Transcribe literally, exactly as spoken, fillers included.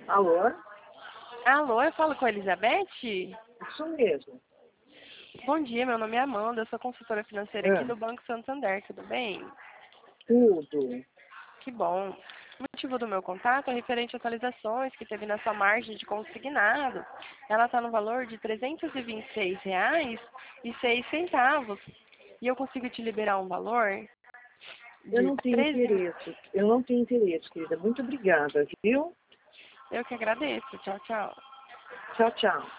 Alô? Alô, eu falo com a Elizabeth? Isso mesmo. Bom dia, meu nome é Amanda, eu sou consultora financeira aqui Ah, do Banco Santander, tudo bem? tudo. Que bom. O motivo do meu contato é referente a atualizações que teve na sua margem de consignado. Ela está no valor de trezentos e vinte e seis reais e seis centavos. E eu consigo te liberar um valor Eu de não tenho treze. interesse. Eu não tenho interesse, querida. Muito obrigada, viu? Eu que agradeço. Tchau, tchau. Tchau, tchau.